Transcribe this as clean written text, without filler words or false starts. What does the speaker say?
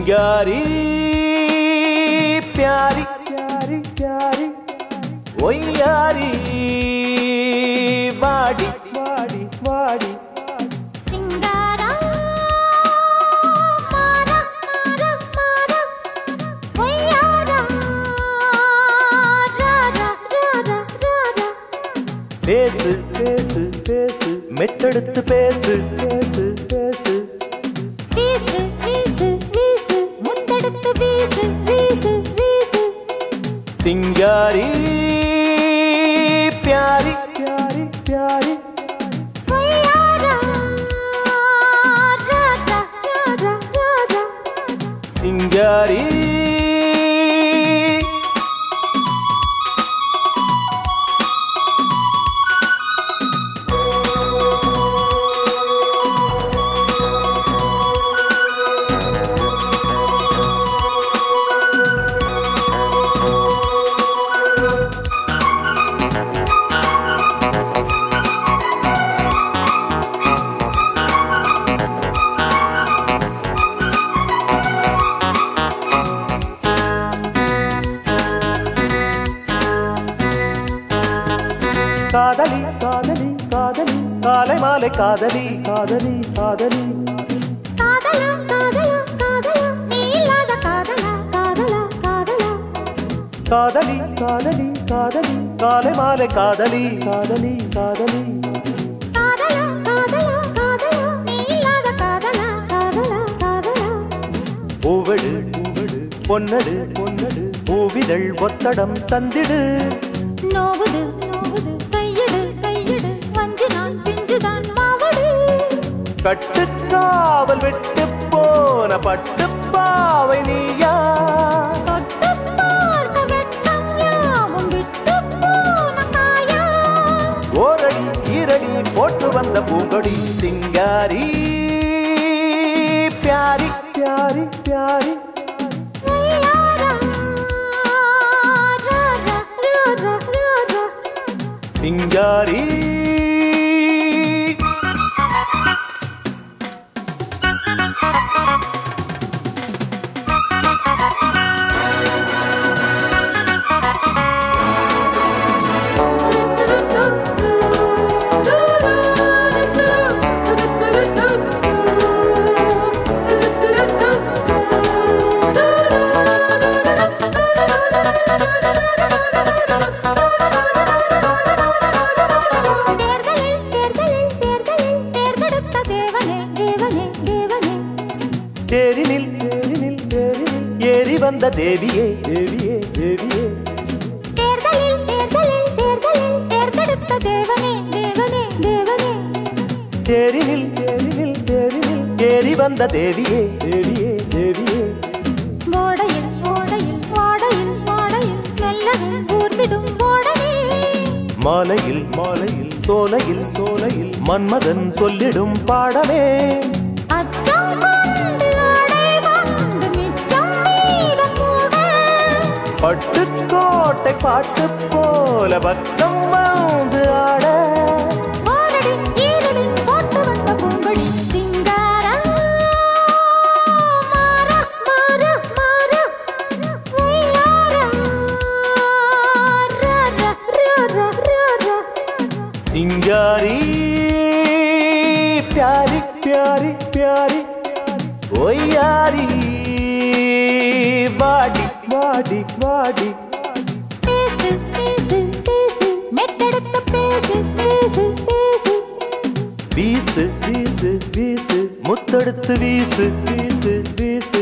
सिंगारी प्यारी प्यारी प्यारी ओयारी वाड़ी वाड़ी वाड़ी सिंगारा मारा मारा मारा ओयारा रारा रारा रारा பேசு பேசு பேசு மெட்டெடுத்து பேசு பேசு பேசு வீசு வீசு வீசு முத்தெடுத்து வீசு வீசு வீசு सिंगारी प्यारी प्यारी प्यारी ओयारा रारा रारा रारा सिंगारी காதலி காதலி காதலி காலை மாலை காதலி காதலி காதலி காதலா காதலா காதலா நீ இல்லாத காதலா காதலா காதலா காதலி காதலி காதலி காலை மாலை காதலி காதலி காதலி காதலா காதலா காதலா நீ இல்லாத காதலா காதலா காதலா பூவெடு பூவெடு பொன்னடு பொன்னடு பூவிதழ் ஒத்தடம் தந்திடு நோவுது நோவுது கையெடு கையெடு வஞ்சி நான் பிஞ்சுதான் மாவடு கட்டுக்காவல் விட்டு போன பட்டுப்பாவை நீயா தொட்டு பார்த்த வெட்கம் யாவும் விட்டு போன காயா ஓரடி ஈரடி போட்டு வந்த பூங்கொடி சிங்காரி प्यारी प्यारी प्यारी ஓயாரா ராரா ராரா ராரா सिंगारी தேரினில் தேரினில் தேரினில் ஏறி வந்த தேவியே தேவியே தேவியே தேர்தலில் தேர்தலில் தேர்தலில் தேர்ந்தெடுத்த தேவனே தேவனே தேவனே தேரினில் தேரினில் தேரினில் ஏறி வந்த தேவியே தேவியே தேவியே ஓடையில் ஓடையில் வாடையில் வாடையில் மெல்லவே ஊர்ந்திடும் ஓடவே மாலையில் மாலையில் சோலையில் சோலையில் மன்மதன் சொல்லிடும் பாடமே அச்சம் கொண்டு ஆடை கொண்டு மிச்சம் மீதம் கூட பட்டுக்கோட்டை பாட்டு போல பக்கம் வந்து ஆட ஓரடி ஈரடி போட்டு வந்த பூங்கொடி சிங்காரா மாறா மாறா மாறா ஒய்யாரா ராரா ராரா ராரா सिंगारी प्यारी प्यारी प्यारी ओ यारी वाड़ी वाड़ी वाड़ी பேசு பேசு பேசு மெட்டெடுத்து பேசு பேசு பேசு வீசு வீசு வீசு முத்தெடுத்து வீசு வீசு வீசு